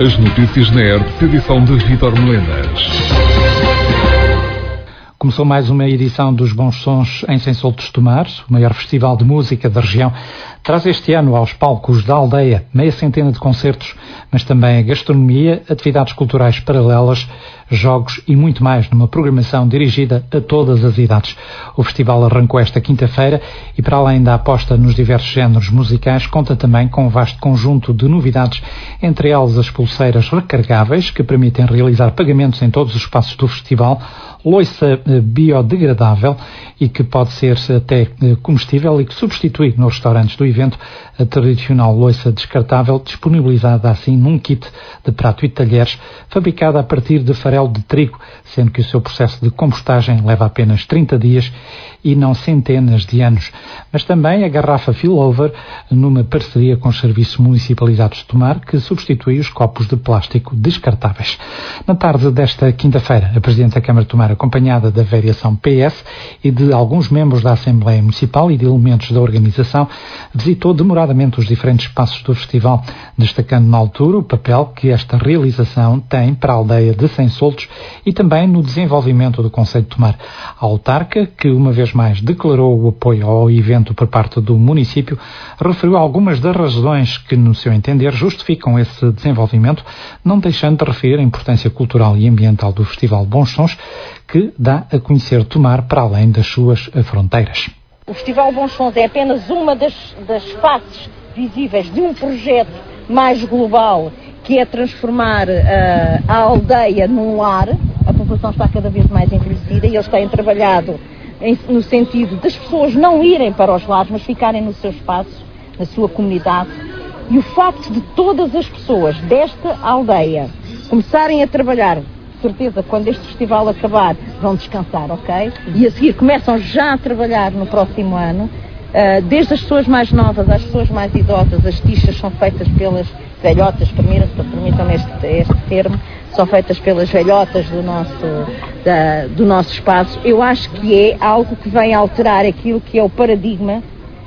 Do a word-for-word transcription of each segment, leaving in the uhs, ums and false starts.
As notícias na E R T, edição de Vítor Melenas. Começou mais uma edição dos Bons Sons em Sensoltos de Tomar, o maior festival de música da região. Traz este ano aos palcos da aldeia meia centena de concertos, mas também a gastronomia, atividades culturais paralelas, jogos e muito mais numa programação dirigida a todas as idades. O festival arrancou esta quinta-feira e, para além da aposta nos diversos géneros musicais, conta também com um vasto conjunto de novidades, entre elas as pulseiras recargáveis, que permitem realizar pagamentos em todos os espaços do festival, loiça biodegradável e que pode ser até comestível e que substitui nos restaurantes do evento a tradicional loiça descartável, disponibilizada assim num kit de prato e talheres, fabricada a partir de farelo de trigo, sendo que o seu processo de compostagem leva apenas trinta dias e não centenas de anos. Mas também a garrafa Fill-Over, numa parceria com os serviços municipalizados de Tomar, que substitui os copos de plástico descartáveis. Na tarde desta quinta-feira, a Presidente da Câmara de Tomar, acompanhada da variação P S e de alguns membros da Assembleia Municipal e de elementos da organização, visitou demoradamente os diferentes espaços do festival, destacando na altura o papel que esta realização tem para a aldeia de Sensoltos e também no desenvolvimento do concelho de Tomar. A autarca, que uma vez mais declarou o apoio ao evento por parte do município, referiu algumas das razões que, no seu entender, justificam esse desenvolvimento, não deixando de referir a importância cultural e ambiental do Festival Bons Sons, que dá a conhecer Tomar para além das suas fronteiras. O Festival Bons Sons é apenas uma das, das faces visíveis de um projeto mais global, que é transformar uh, a aldeia num lar. A população está cada vez mais envelhecida e eles têm trabalhado em, no sentido das pessoas não irem para os lares, mas ficarem no seu espaço, na sua comunidade. E o facto de todas as pessoas desta aldeia começarem a trabalhar, certeza, quando este festival acabar, vão descansar, ok? E a seguir começam já a trabalhar no próximo ano, uh, desde as pessoas mais novas às pessoas mais idosas. As tichas são feitas pelas velhotas, permitam-me este, este termo, são feitas pelas velhotas do nosso, da, do nosso espaço. Eu acho que é algo que vem alterar aquilo que é o paradigma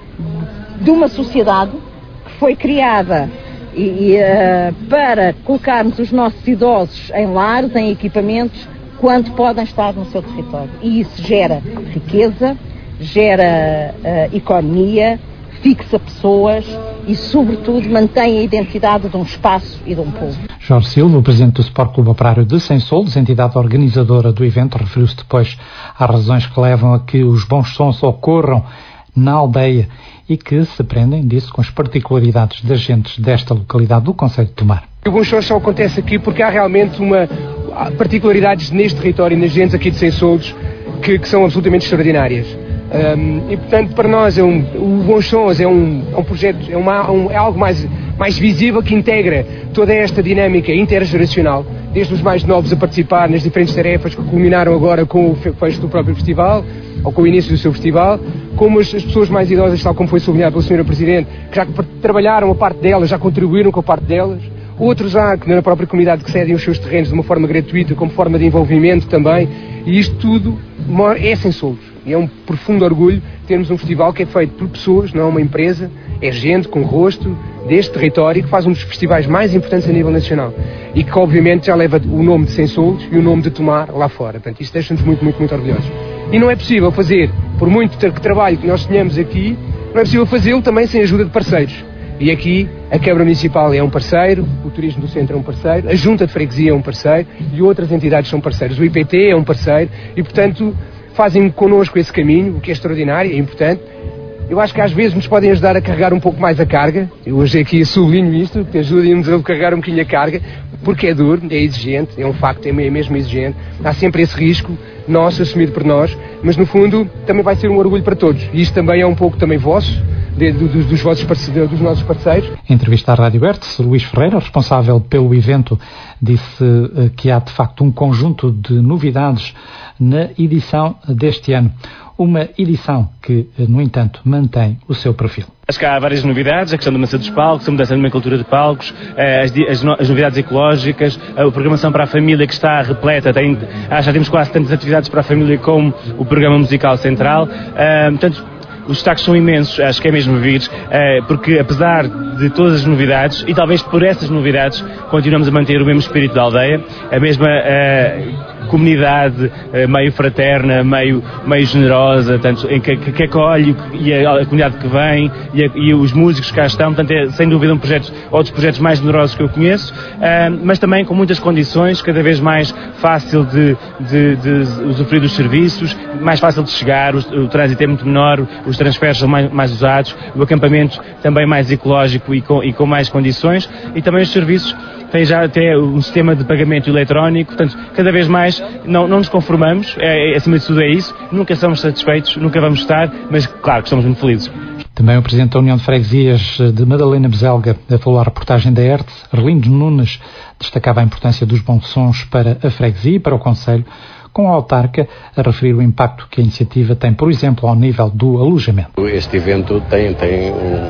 de uma sociedade que foi criada e, e, uh, para colocarmos os nossos idosos em lares, em equipamentos, quando podem estar no seu território. E isso gera riqueza, gera uh, economia, fixa pessoas e, sobretudo, mantém a identidade de um espaço e de um povo. Jorge Silva, o presidente do Sport Clube Operário de Sensoltos, entidade organizadora do evento, referiu-se depois às razões que levam a que os bons sons ocorram na aldeia e que se aprendem disso com as particularidades das gentes desta localidade do concelho de Tomar. O Bons Sons só acontece aqui porque há realmente uma há particularidades neste território e nas gentes aqui de Sensoltos que, que são absolutamente extraordinárias. Um, e portanto para nós é um, o Bons Sons é um, é um projeto, é, uma, um, é algo mais, mais visível, que integra toda esta dinâmica intergeracional, desde os mais novos a participar nas diferentes tarefas que culminaram agora com o fecho do próprio festival, ou com o início do seu festival, como as, as pessoas mais idosas, tal como foi sublinhado pela senhora Presidente, que já trabalharam a parte delas, já contribuíram com a parte delas. Outros já, que na própria comunidade, que cedem os seus terrenos de uma forma gratuita, como forma de envolvimento também. E isto tudo é Sensoltos. E é um profundo orgulho termos um festival que é feito por pessoas, não é uma empresa, é gente com rosto deste território, que faz um dos festivais mais importantes a nível nacional. E que, obviamente, já leva o nome de Sensoltos e o nome de Tomar lá fora. Portanto, isto deixa-nos muito, muito, muito orgulhosos. E não é possível fazer, por muito trabalho que nós tenhamos aqui, não é possível fazê-lo também sem a ajuda de parceiros. E aqui a Câmara Municipal é um parceiro, o Turismo do Centro é um parceiro, a Junta de Freguesia é um parceiro e outras entidades são parceiros. O I P T é um parceiro e, portanto, fazem connosco esse caminho, o que é extraordinário, é importante. Eu acho que às vezes nos podem ajudar a carregar um pouco mais a carga. Eu hoje aqui sublinho isto, que ajudem-nos a carregar um bocadinho a carga, porque é duro, é exigente, é um facto, é mesmo exigente. Há sempre esse risco nosso, assumido por nós, mas no fundo também vai ser um orgulho para todos. E isto também é um pouco também vosso, de, de, dos, dos, vossos parceiros, dos nossos parceiros. Em entrevista à Rádio Bertes, Luís Ferreira, responsável pelo evento, disse uh, que há de facto um conjunto de novidades na edição deste ano. Uma edição que, no entanto, mantém o seu perfil. Acho que há várias novidades, a questão da mudança dos palcos, a mudança da nomenclatura de palcos, as, as, as novidades ecológicas, a programação para a família que está repleta, tem, já temos quase tantas atividades para a família como o programa musical central. Portanto, os destaques são imensos, acho que é mesmo vir, uh, porque apesar de todas as novidades, e talvez por essas novidades, continuamos a manter o mesmo espírito da aldeia, a mesma uh, comunidade uh, meio fraterna, meio, meio generosa, tanto, em que, que acolhe e a, a comunidade que vem e, a, e os músicos que cá estão, portanto é sem dúvida um projeto, ou dos projetos mais generosos que eu conheço, uh, mas também com muitas condições, cada vez mais fácil de, de, de usufruir dos serviços, mais fácil de chegar, o, o trânsito é muito menor, os transferes são mais, mais usados, o acampamento também mais ecológico e com, e com mais condições, e também os serviços tem já até um sistema de pagamento eletrónico, portanto, cada vez mais não, não nos conformamos, é, é, acima de tudo é isso, nunca somos satisfeitos, nunca vamos estar, mas claro que estamos muito felizes. Também o Presidente da União de Freguesias de Madalena Beselga falou à reportagem da E R T, Arlindo Nunes, destacava a importância dos bons sons para a freguesia e para o concelho, com a autarca a referir o impacto que a iniciativa tem, por exemplo, ao nível do alojamento. Este evento tem, tem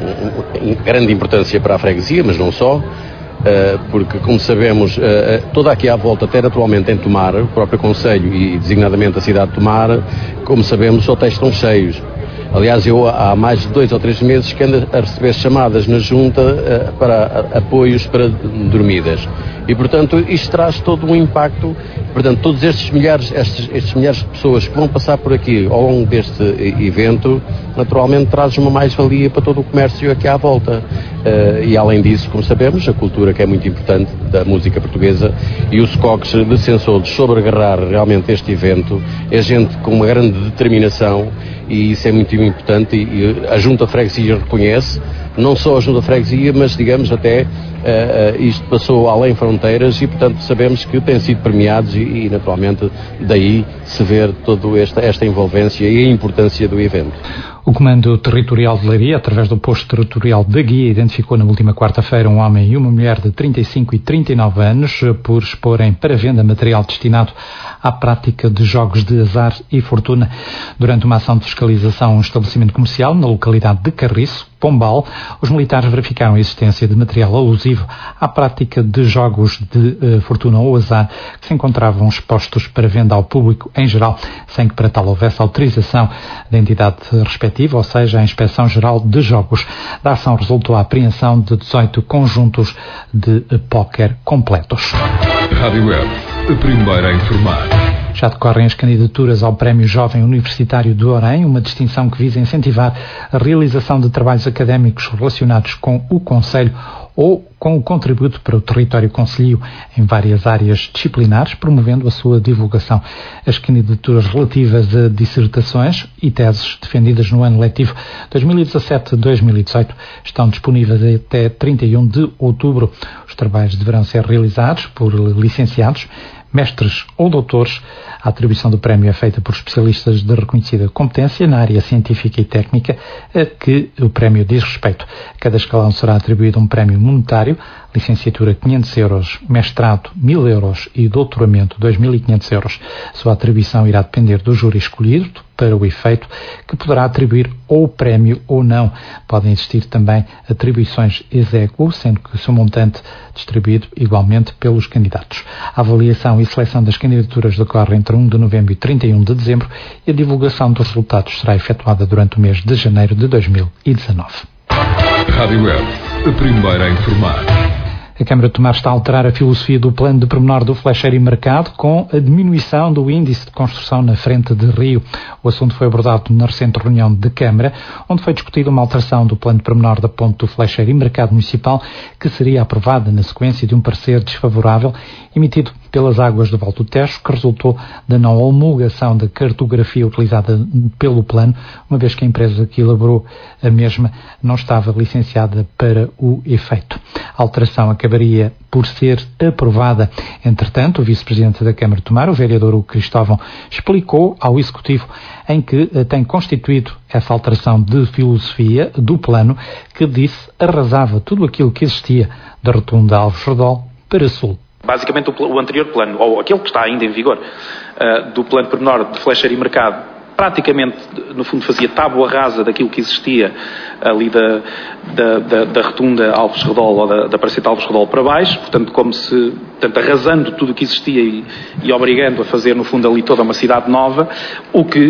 um, um, grande importância para a freguesia, mas não só, porque, como sabemos, toda aqui à volta, até atualmente em Tomar, o próprio concelho e designadamente a cidade de Tomar, como sabemos, os hotéis estão cheios. Aliás, eu há mais de dois ou três meses que ando a receber chamadas na junta uh, para uh, apoios para dormidas. E, portanto, isto traz todo um impacto. Portanto, todos estes milhares, estes, estes milhares de pessoas que vão passar por aqui ao longo deste evento, naturalmente traz uma mais-valia para todo o comércio aqui à volta. Uh, e, além disso, como sabemos, a cultura, que é muito importante, da música portuguesa, e os coques de Sensoldos sobre agarrar realmente este evento, é gente com uma grande determinação, e isso é muito importante, e a Junta de Freguesia reconhece, não só a Junta de Freguesia, mas digamos até uh, uh, isto passou além fronteiras e, portanto, sabemos que têm sido premiados e, e naturalmente daí se vê toda esta, esta envolvência e a importância do evento. O Comando Territorial de Leiria, através do Posto Territorial da Guia, identificou na última quarta-feira um homem e uma mulher de trinta e cinco e trinta e nove anos por exporem para venda material destinado à prática de jogos de azar e fortuna. Durante uma ação de fiscalização a um estabelecimento comercial na localidade de Carriço, Pombal, os militares verificaram a existência de material alusivo à prática de jogos de uh, fortuna ou azar que se encontravam expostos para venda ao público em geral, sem que para tal houvesse autorização da entidade respectiva, ou seja, a Inspeção-Geral de Jogos. Da ação resultou a apreensão de dezoito conjuntos de uh, póquer completos. Rádio Web, a primeira a informar. Já decorrem as candidaturas ao Prémio Jovem Universitário de Orem, uma distinção que visa incentivar a realização de trabalhos académicos relacionados com o concelho ou com o contributo para o território concelhio em várias áreas disciplinares, promovendo a sua divulgação. As candidaturas relativas a dissertações e teses defendidas no ano letivo dois mil e dezassete a dois mil e dezoito estão disponíveis até trinta e um de outubro. Os trabalhos deverão ser realizados por licenciados, mestres ou doutores. A atribuição do prémio é feita por especialistas de reconhecida competência na área científica e técnica a que o prémio diz respeito. A cada escalão será atribuído um prémio monetário, licenciatura quinhentos euros, mestrado mil euros e doutoramento dois mil e quinhentos euros. Sua atribuição irá depender do júri escolhido para o efeito, que poderá atribuir ou o prémio ou não. Podem existir também atribuições exéquo, sendo que o seu montante distribuído igualmente pelos candidatos. A avaliação e seleção das candidaturas decorre entre um de novembro e trinta e um de dezembro e a divulgação dos resultados será efetuada durante o mês de janeiro de dois mil e dezanove. Rádio Web, a primeira a informar. A Câmara de Tomar está a alterar a filosofia do plano de pormenor do Flecheiro e Mercado com a diminuição do índice de construção na frente de Rio. O assunto foi abordado na recente reunião de Câmara, onde foi discutida uma alteração do plano de pormenor da ponte do Flecheiro e Mercado Municipal, que seria aprovada na sequência de um parecer desfavorável emitido pelas águas do Val do Tejo, que resultou da não homologação da cartografia utilizada pelo plano, uma vez que a empresa que elaborou a mesma não estava licenciada para o efeito. A alteração acabaria por ser aprovada. Entretanto, o vice-presidente da Câmara de Tomar, o vereador Hugo Cristóvão, explicou ao Executivo em que tem constituído essa alteração de filosofia do plano, que disse arrasava tudo aquilo que existia da rotunda Alves Redol para sul. Basicamente, o, o anterior plano, ou aquele que está ainda em vigor, uh, do plano pormenor de Flecheiro e Mercado, praticamente, no fundo, fazia tábua rasa daquilo que existia ali da, da, da, da rotunda Alves Redol, ou da, da Praceta Alves Redol para baixo, portanto, como se, portanto, arrasando tudo o que existia e, e obrigando a fazer, no fundo, ali toda uma cidade nova, o que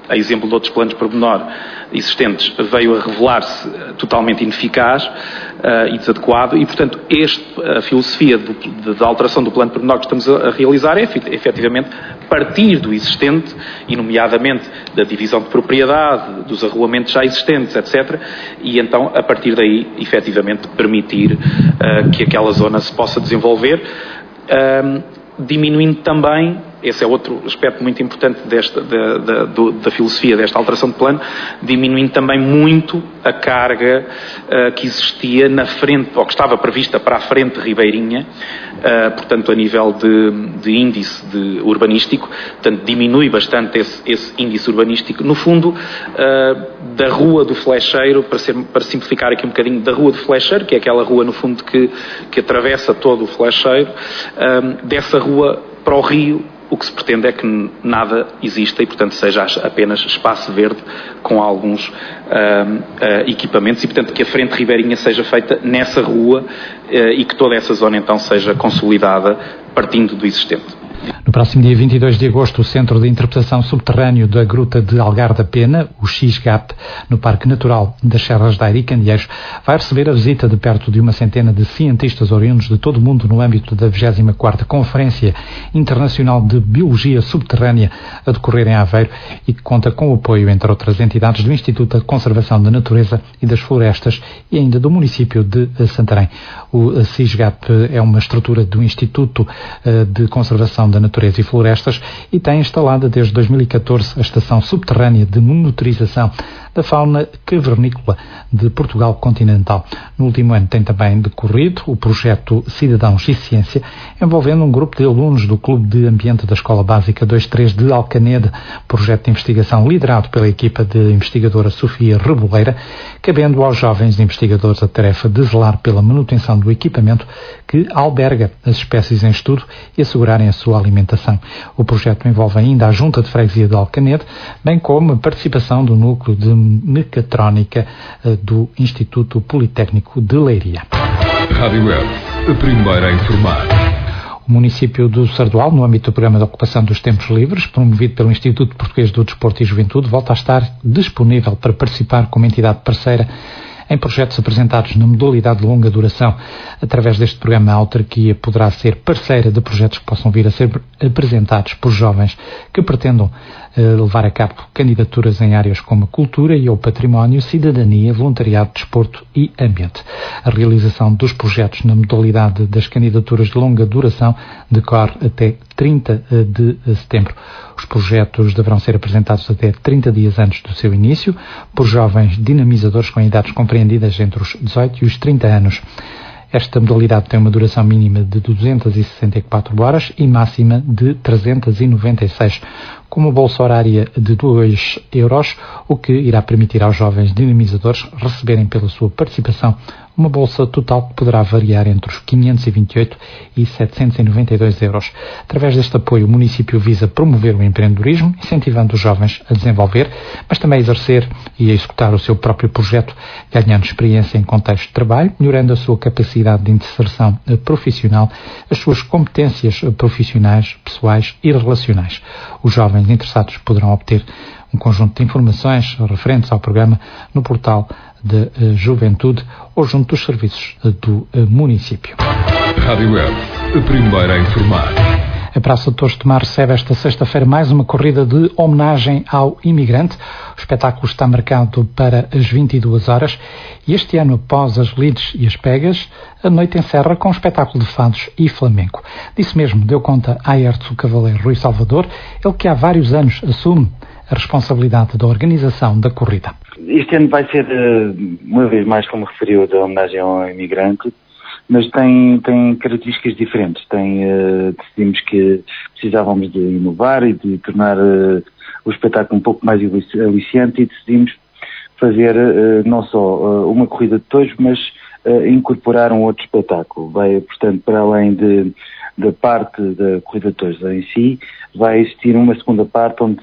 a exemplo de outros planos pormenor existentes, veio a revelar-se totalmente ineficaz uh, e desadequado e, portanto, este, a filosofia do, de, da alteração do plano pormenor que estamos a, a realizar é, efetivamente, partir do existente, e nomeadamente da divisão de propriedade, dos arruamentos já existentes, etcétera, e então, a partir daí, efetivamente, permitir uh, que aquela zona se possa desenvolver, uh, diminuindo também, esse é outro aspecto muito importante desta, da, da, do, da filosofia desta alteração de plano, diminuindo também muito a carga uh, que existia na frente, ou que estava prevista para a frente ribeirinha, uh, portanto a nível de, de índice de urbanístico, portanto diminui bastante esse, esse índice urbanístico, no fundo uh, da Rua do Flecheiro, para, ser, para simplificar aqui um bocadinho, da Rua do Flecheiro, que é aquela rua no fundo que, que atravessa todo o Flecheiro, uh, dessa rua para o rio, o que se pretende é que nada exista e, portanto, seja apenas espaço verde com alguns uh, uh, equipamentos e, portanto, que a frente ribeirinha seja feita nessa rua uh, e que toda essa zona, então, seja consolidada partindo do existente. No próximo dia vinte e dois de agosto, o Centro de Interpretação Subterrâneo da Gruta de Algar da Pena, o X G A P, no Parque Natural das Serras da Eira e Candeeiros, vai receber a visita de perto de uma centena de cientistas oriundos de todo o mundo no âmbito da vigésima quarta Conferência Internacional de Biologia Subterrânea a decorrer em Aveiro e que conta com o apoio, entre outras entidades, do Instituto de Conservação da Natureza e das Florestas e ainda do município de Santarém. O C I S G A P é uma estrutura do Instituto de Conservação da Natureza e Florestas e tem instalada desde dois mil e catorze a Estação Subterrânea de Monitorização da Fauna Cavernícola de Portugal continental. No último ano tem também decorrido o projeto Cidadãos e Ciência, envolvendo um grupo de alunos do Clube de Ambiente da Escola Básica vinte e três de Alcanede, projeto de investigação liderado pela equipa de investigadora Sofia Reboleira, cabendo aos jovens investigadores a tarefa de zelar pela manutenção do equipamento que alberga as espécies em estudo e assegurarem a sua alimentação. O projeto envolve ainda a Junta de Freguesia de Alcanede, bem como a participação do Núcleo de Mecatrónica do Instituto Politécnico de Leiria. Rádio Web, a primeira a informar. O município do Sardual, no âmbito do programa de ocupação dos tempos livres, promovido pelo Instituto Português do Desporto e Juventude, volta a estar disponível para participar como entidade parceira em projetos apresentados na modalidade de longa duração. Através deste programa, a autarquia poderá ser parceira de projetos que possam vir a ser apresentados por jovens que pretendam uh, levar a cabo candidaturas em áreas como a cultura e o património, cidadania, voluntariado, desporto e ambiente. A realização dos projetos na modalidade das candidaturas de longa duração decorre até trinta de setembro. Os projetos deverão ser apresentados até trinta dias antes do seu início por jovens dinamizadores com idades compreendidas entre os dezoito e os trinta anos. Esta modalidade tem uma duração mínima de duzentas e sessenta e quatro horas e máxima de trezentas e noventa e seis, com uma bolsa horária de dois euros, o que irá permitir aos jovens dinamizadores receberem pela sua participação uma bolsa total que poderá variar entre os quinhentos e vinte e oito e setecentos e noventa e dois euros. Através deste apoio, o município visa promover o empreendedorismo, incentivando os jovens a desenvolver, mas também a exercer e a executar o seu próprio projeto, ganhando experiência em contexto de trabalho, melhorando a sua capacidade de inserção profissional, as suas competências profissionais, pessoais e relacionais. Os jovens interessados poderão obter um conjunto de informações referentes ao programa no portal de uh, Juventude ou junto dos serviços uh, do uh, município. Rádio Web, a primeira a informar. A Praça de Torres de Tomar recebe esta sexta-feira mais uma corrida de homenagem ao imigrante. O espetáculo está marcado para as vinte e duas horas e este ano, após as lides e as pegas, a noite encerra com um espetáculo de fados e flamenco. Disso mesmo deu conta a Aerto Cavaleiro Rui Salvador, ele que há vários anos assume a responsabilidade da organização da corrida. Este ano vai ser, uma vez mais, como referiu, da homenagem ao imigrante, mas tem, tem características diferentes. Tem, uh, decidimos que precisávamos de inovar e de tornar uh, o espetáculo um pouco mais aliciante e decidimos fazer uh, não só uh, uma corrida de touros, mas uh, incorporar um outro espetáculo. Vai, portanto, para além de da parte da corrida de touros em si, vai existir uma segunda parte onde,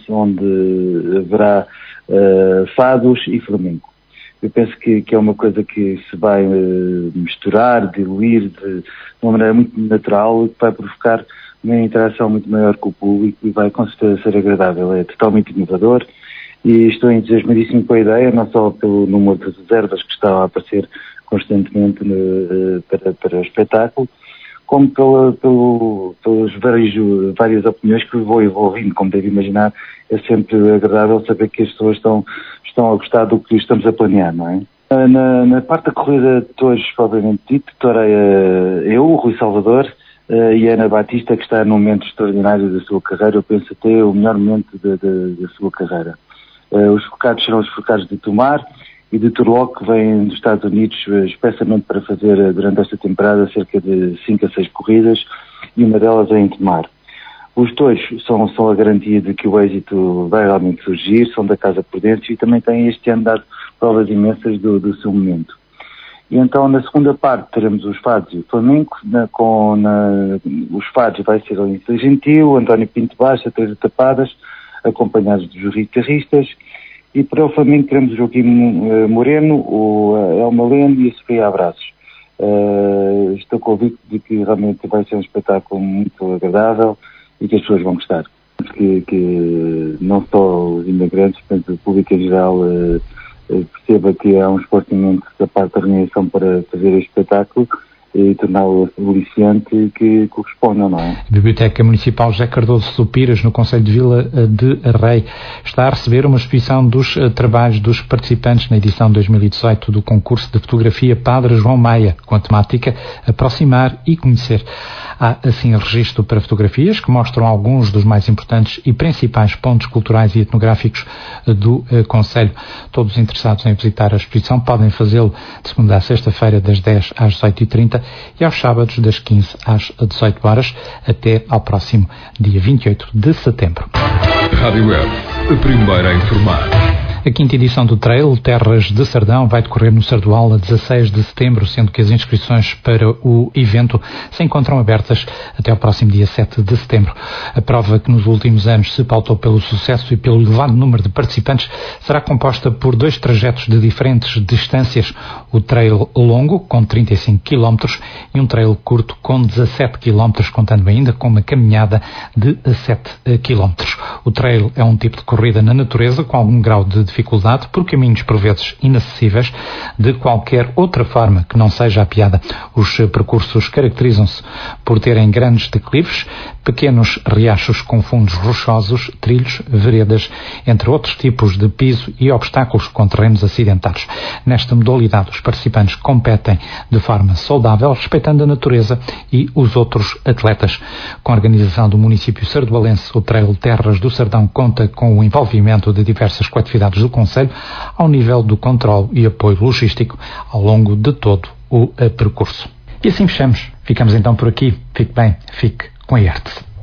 onde haverá uh, fados e flamenco. Eu penso que, que é uma coisa que se vai uh, misturar, diluir de, de uma maneira muito natural e que vai provocar uma interação muito maior com o público e vai com certeza ser agradável. É totalmente inovador e estou entusiasmadíssimo com a ideia, não só pelo número de reservas que está a aparecer constantemente no, para, para o espetáculo, como pela, pelo, pelas várias, várias opiniões que vou envolvendo. Como deve imaginar, é sempre agradável saber que as pessoas estão, estão a gostar do que estamos a planear, não é? Na, na parte da corrida de touros, propriamente dito, torei eu, o Rui Salvador, e a Ana Batista, que está num momento extraordinário da sua carreira, eu penso até o melhor momento da, da, da sua carreira. Os focados serão os focados de Tomar e de Turlock, que vêm dos Estados Unidos especialmente para fazer durante esta temporada cerca de cinco a seis corridas, e uma delas é em Tomar. Os touros são, são a garantia de que o êxito vai realmente surgir, são da Casa Prudêncio e também têm este ano dado provas imensas do, do seu momento. E então na segunda parte teremos os fados e o flamenco, na, com na, os fados vai ser o Inês Gentil, António Pinto Baixa, Teresa Tapadas, acompanhados dos guitarristas, e para o flamenco teremos o Joaquim Moreno, o Elma Lendo e a Sofia Abraços. Uh, estou convicto de que realmente vai ser um espetáculo muito agradável e que as pessoas vão gostar. Que, que não só os imigrantes, mas o público em geral uh, uh, perceba que há um esforço imenso da parte da organização para fazer este espetáculo e torná-lo aliciante que corresponda, não é? A Biblioteca Municipal José Cardoso do Piras, no concelho de Vila de Rei, está a receber uma exposição dos uh, trabalhos dos participantes na edição dois mil e dezoito do concurso de fotografia Padre João Maia, com a temática Aproximar e Conhecer. Há, assim, registro para fotografias que mostram alguns dos mais importantes e principais pontos culturais e etnográficos do uh, concelho. Todos os interessados em visitar a exposição podem fazê-lo de segunda a sexta-feira, das dez às dezoito e trinta, e aos sábados das quinze às dezoito horas, até ao próximo dia vinte e oito de setembro. Rádio Web, a primeira a informar. A quinta edição do Trail Terras de Sardão vai decorrer no Sardual a dezasseis de setembro, sendo que as inscrições para o evento se encontram abertas até ao próximo dia sete de setembro. A prova, que nos últimos anos se pautou pelo sucesso e pelo elevado número de participantes, será composta por dois trajetos de diferentes distâncias: o trail longo, com trinta e cinco quilómetros, e um trail curto, com dezassete quilómetros, contando ainda com uma caminhada de sete quilómetros. O trail é um tipo de corrida na natureza, com algum grau de dificuldade, por caminhos por vezes inacessíveis, de qualquer outra forma que não seja a piada. Os percursos caracterizam-se por terem grandes declives, pequenos riachos com fundos rochosos, trilhos, veredas, entre outros tipos de piso e obstáculos com terrenos acidentados. Nesta modalidade, os participantes competem de forma saudável, respeitando a natureza e os outros atletas. Com a organização do município sardualense, o Trail Terras do Sardão conta com o envolvimento de diversas coletividades do concelho, ao nível do controle e apoio logístico ao longo de todo o percurso. E assim fechamos. Ficamos então por aqui. Fique bem, fique com a I E R T S.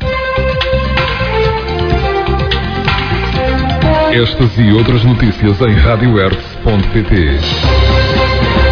Estas e outras notícias em rádio erts ponto pt.